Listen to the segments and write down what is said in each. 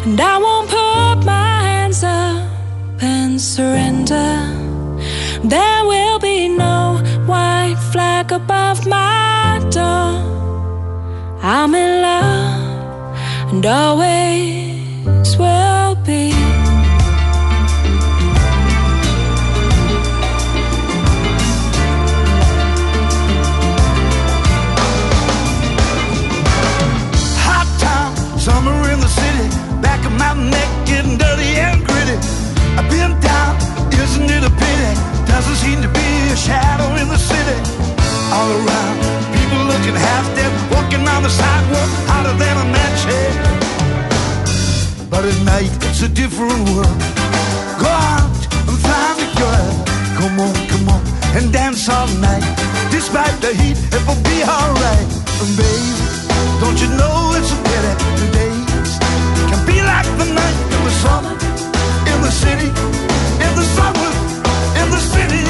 and I won't put my hands up and surrender. There will be no white flag above my door. I'm in love and always will be. Hot town, summer in the city, back of my neck getting dirty and gritty. I've been down, isn't it a pity? Doesn't seem to be a shadow in the city. All around, people looking half dead, walking on the sidewalk, hotter than a match head. But at night, it's a different world. Go out and find a girl. Come on, and dance all night. Despite the heat, it will be alright. And baby, don't you know it's a pity the days can be like the night in the summer, in the city, in the summer, in the city.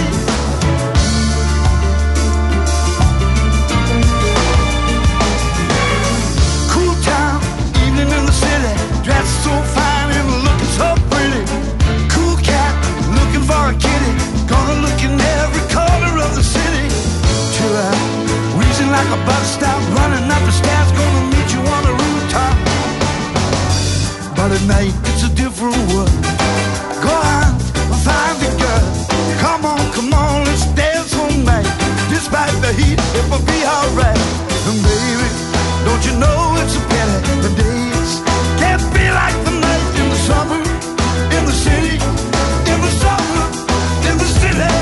Cool town, evening in the city, dressed so fine and looking so pretty. Cool cat, looking for a kitty, gonna look in every corner of the city. Chill out, wheezing like a bus stop, running up the stairs, gonna meet you on the rooftop. But at night, it's a different world. Go out and find the girl. Come on, let's dance all night. Despite the heat, it will be alright. And baby, don't you know it's a pity the days can't be like the night in the summer, in the city, in the summer, in the city.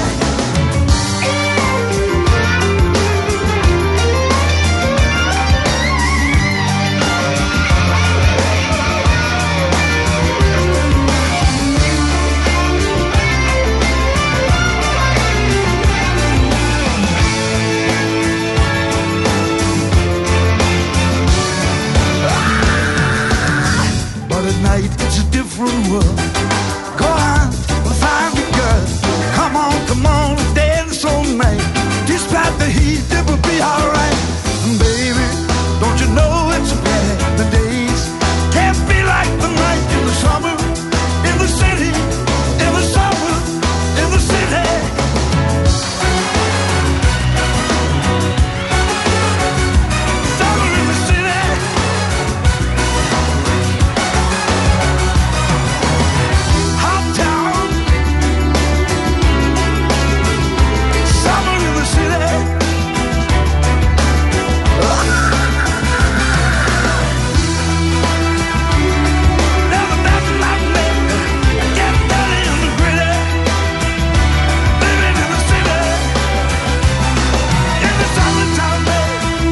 It's a different world. Go on, find the girl. Come on, dance all night. Despite the heat, it will be alright. Baby, don't you know it's a pity the days can't be like the night in the summer, in the city, in the summer, in the city. Summer in the city. Hot town, summer in the city. Never nothing like me. Get dirty in the gritty. Living in the city. In the summertime, baby.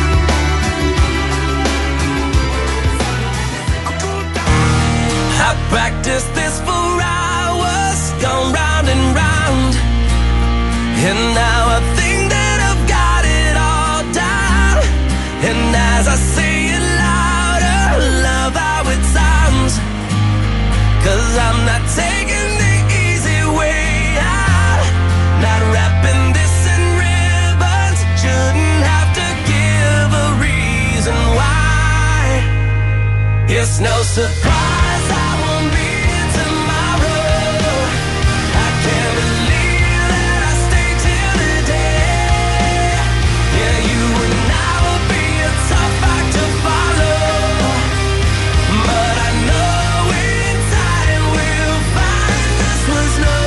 I'm going down. I practiced this for hours, gone round and round, and now I think that I've got it all down. And as I say it louder, love how it sounds, 'cause I'm not taking the easy way out, not wrapping this in ribbons, shouldn't have to give a reason why. It's no surprise I won't be here tomorrow. I can't believe that I stayed till today. Yeah, you and I will be a tough act to follow, but I know in time we'll find this was no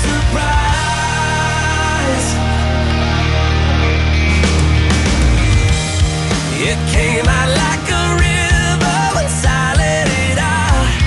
surprise. It came out like a river once I let it out.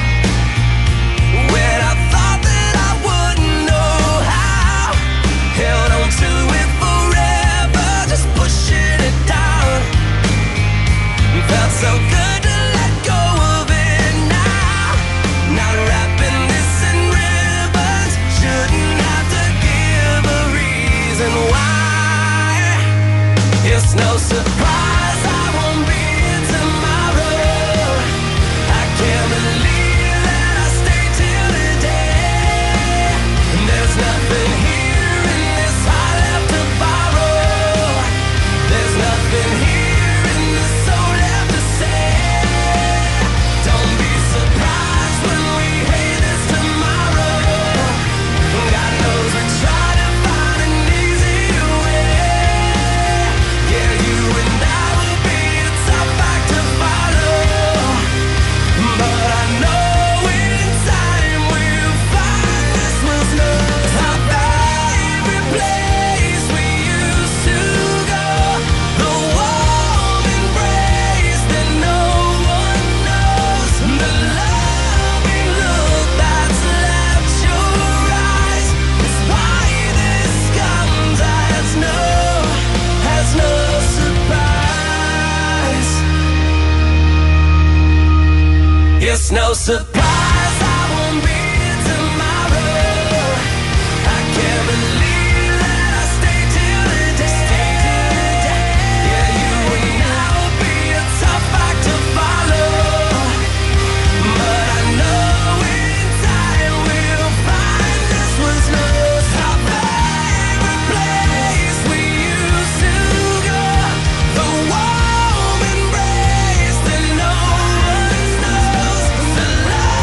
It's no surprise I won't be here tomorrow. I can't believe that I stayed till today. Yeah, you and I will be a tough act to follow, but I know in time we'll find this was love's our favorite place we used to go. The warm embrace that no one knows. The love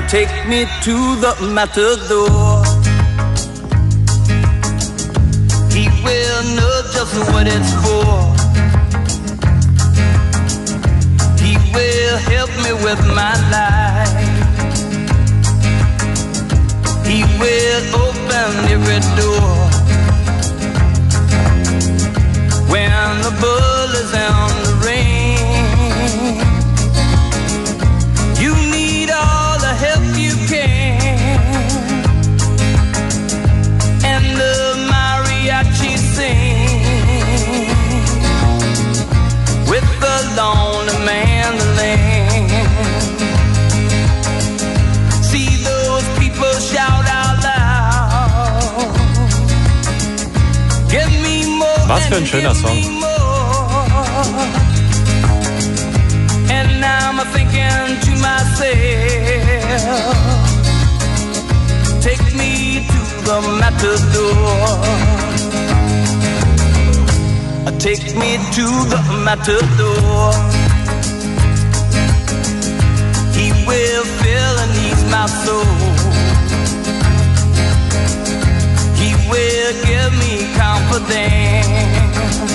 take me to the matador. He will know just what it's for. He will help me with my life. He will open every door. When the bull is on the ring, you need all the help you can. And the mariachi sing with the lonely mandolin. See those people shout out loud. Give me more. Was für ein schöner Song. And now I'm thinking to myself, take me to the matador. Take me to the matador. He will fill and ease my soul. He will give me confidence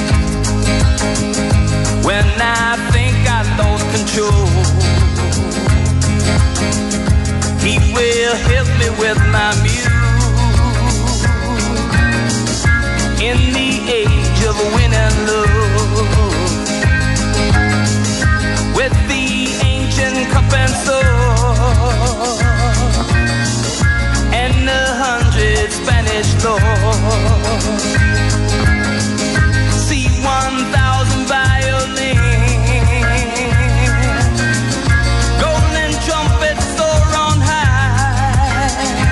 when I think I lost control. He will help me with my muse in the age of win and lose, with the ancient cup and sword and 100 Spanish lords. See 1,000 violins, golden trumpets soar on high,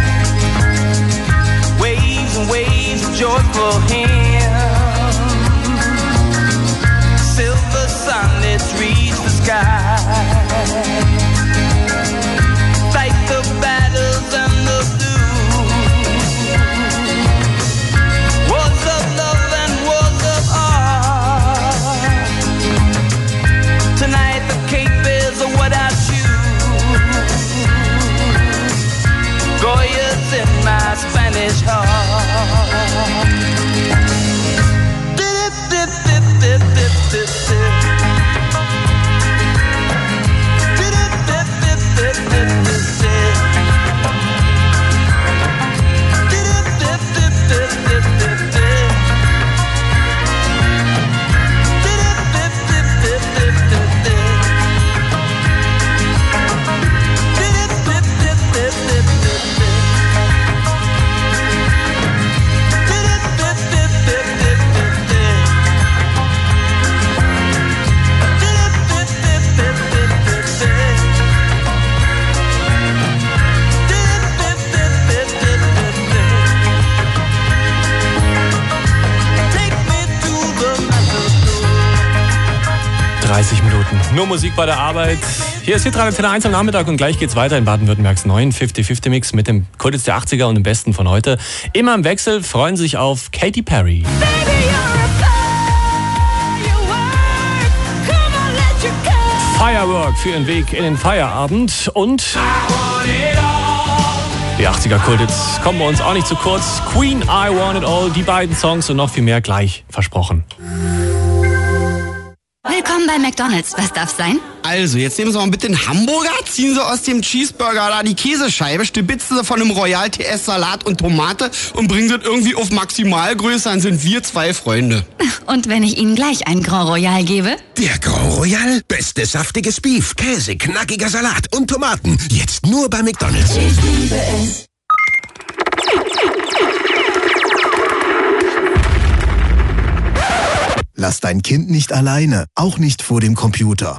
waves and waves of joyful hymns, silver sunlets reach the sky, fight the battles and the blues, wars of love and wars of art. Tonight the cape is what I choose. Goya's in my Spanish heart. Dip, dip, dip, dip, dip, dip, dip. Dip, dip, dip, dip, dip, dip, dip. Dip, dip, dip, dip, dip, dip, dip. Dip, dip, dip, dip, dip, dip, dip. Dip, dip, dip, dip, dip, dip, dip. 30 Minuten. Nur Musik bei der Arbeit. Hier ist Hitradio Antenne 1 am Nachmittag und gleich geht's weiter in Baden-Württembergs neuen 50-50-Mix mit dem Kultus der 80er und dem Besten von heute. Immer im Wechsel, freuen sich auf Katy Perry. Firework für ihren Weg in den Feierabend und die 80er Kultits kommen bei uns auch nicht zu kurz. Queen, I Want It All, die beiden Songs und noch viel mehr gleich versprochen. Willkommen bei McDonald's. Was darf's sein? Also, jetzt nehmen Sie mal bitte einen Hamburger, ziehen Sie aus dem Cheeseburger da die Käsescheibe, stibitzen Sie von einem Royal TS Salat und Tomate und bringen Sie das irgendwie auf Maximalgröße, dann sind wir zwei Freunde. Und wenn ich Ihnen gleich ein Grand Royal gebe? Der Grand Royal? Bestes saftiges Beef, Käse, knackiger Salat und Tomaten. Jetzt nur bei McDonald's. Ich liebe es. Lass dein Kind nicht alleine, auch nicht vor dem Computer.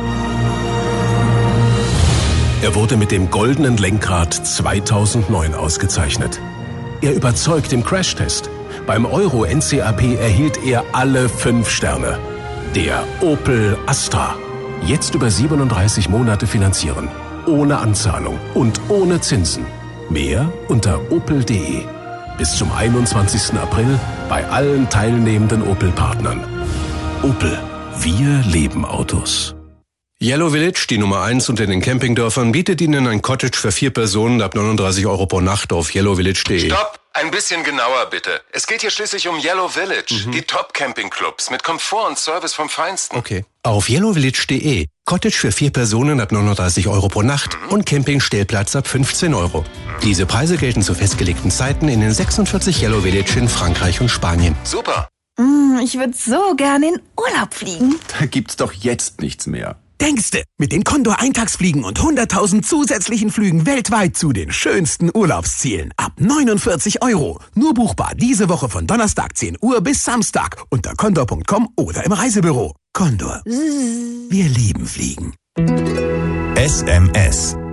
Er wurde mit dem Goldenen Lenkrad 2009 ausgezeichnet. Er überzeugt im Crashtest. Beim Euro NCAP erhielt er alle 5 Sterne. Der Opel Astra. Jetzt über 37 Monate finanzieren. Ohne Anzahlung und ohne Zinsen. Mehr unter opel.de. Bis zum 21. April bei allen teilnehmenden Opel-Partnern. Opel. Wir leben Autos. Yellow Village, die Nummer 1 unter den Campingdörfern, bietet Ihnen ein Cottage für 4 Personen ab 39 € pro Nacht auf yellowvillage.de. Stopp! Ein bisschen genauer bitte. Es geht hier schließlich um Yellow Village. Die Top-Campingclubs mit Komfort und Service vom Feinsten. Okay. Auf yellowvillage.de. Cottage für 4 Personen ab 39 € pro Nacht und Campingstellplatz ab 15 €. Diese Preise gelten zu festgelegten Zeiten in den 46 Yellow Village in Frankreich und Spanien. Super. Ich würde so gerne in Urlaub fliegen. Da gibt's doch jetzt nichts mehr. Denkste, mit den Condor Eintagsfliegen und 100.000 zusätzlichen Flügen weltweit zu den schönsten Urlaubszielen. Ab 49 €. Nur buchbar diese Woche von Donnerstag 10 Uhr bis Samstag unter condor.com oder im Reisebüro. Condor. Wir lieben Fliegen. SMS